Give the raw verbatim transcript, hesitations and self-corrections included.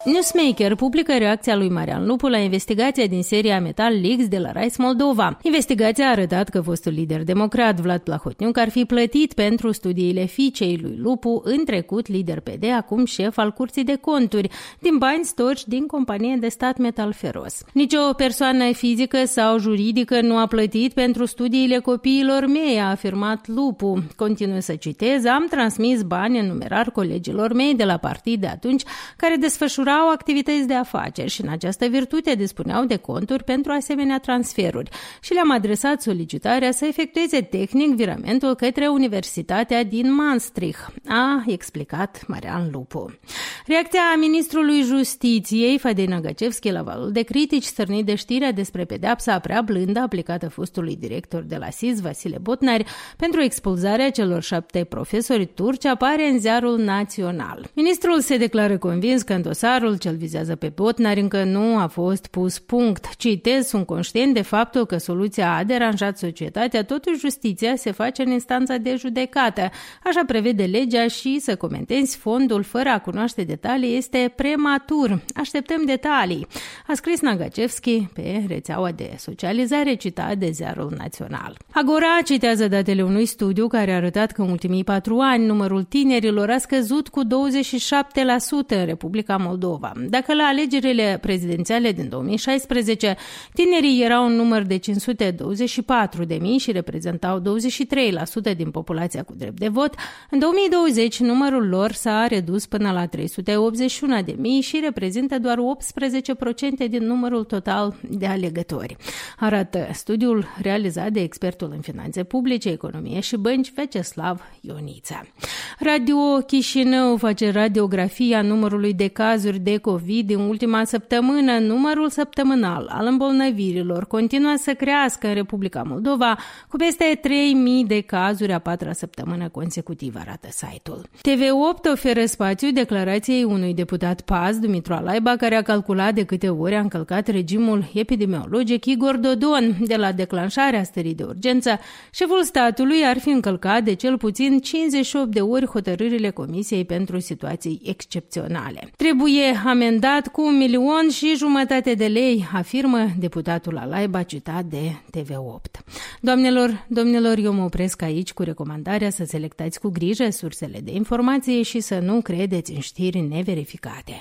Newsmaker publică reacția lui Marian Lupu la investigația din seria Metal Leaks de la Rise Moldova. Investigația a arătat că fostul lider democrat Vlad Plahotniuc ar fi plătit pentru studiile fiicei lui Lupu, în trecut lider P D, acum șef al Curții de Conturi, din bani storci din companie de stat Metal Feros. Nici o persoană fizică sau juridică nu a plătit pentru studiile copiilor mei, a afirmat Lupu. Continui să citez: am transmis bani în numerar colegilor mei de la partid de atunci care desfășurau activități de afaceri și în această virtute dispuneau de conturi pentru asemenea transferuri și le-am adresat solicitarea să efectueze tehnic viramentul către Universitatea din Maastricht, a explicat Marian Lupu. Reacția ministrului Justiției, Fadei Năgăcevski, la valul de critici stârnit de știrea despre pedeapsa prea blândă aplicată fostului director de la S I S, Vasile Botnari, pentru expulzarea celor șapte profesori turci, apare în Ziarul Național. Ministrul se declară convins că în dosarul cel vizează pe Botnari încă nu a fost pus punct. Citez: sunt conștient de faptul că soluția a deranjat societatea, totuși justiția se face în instanța de judecată. Așa prevede legea și să comentezi fondul fără a cunoaște detalii este prematur. Așteptăm detalii, a scris Năgăcevski pe rețeaua de socializare citat de Ziarul Național. Agora citează datele unui studiu care a arătat că în ultimii patru ani numărul tinerilor a scăzut cu douăzeci și șapte la sută în Republica Moldova. Dacă la alegerile prezidențiale din două mii șaisprezece tinerii erau un număr de cinci sute douăzeci și patru de mii și reprezentau douăzeci și trei la sută din populația cu drept de vot, în două mii douăzeci numărul lor s-a redus până la trei sute optzeci și unu de mii și reprezintă doar optsprezece la sută din numărul total de alegători. Arată studiul realizat de expertul în finanțe publice, economie și bănci Veceslav Ionița. Radio Chișinău face radiografia numărului de cazuri de COVID din ultima săptămână. Numărul săptămânal al îmbolnăvirilor continuă să crească în Republica Moldova cu peste trei mii de cazuri a patra săptămână consecutivă, arată site-ul. T V opt oferă spațiu declarației unui deputat P A S, Dumitru Alaiba, care a calculat de câte ori a încălcat regimul epidemiologic. Igor Dodon, de la declanșarea stării de urgență, șeful statului ar fi încălcat de cel puțin cincizeci și opt de ori hotărârile Comisiei pentru situații excepționale. Trebuie amendat cu un milion și jumătate de lei, afirmă deputatul Alaiba, citat de T V opt. Doamnelor, domnilor, eu mă opresc aici cu recomandarea să selectați cu grijă sursele de informație și să nu credeți în știri neverificate.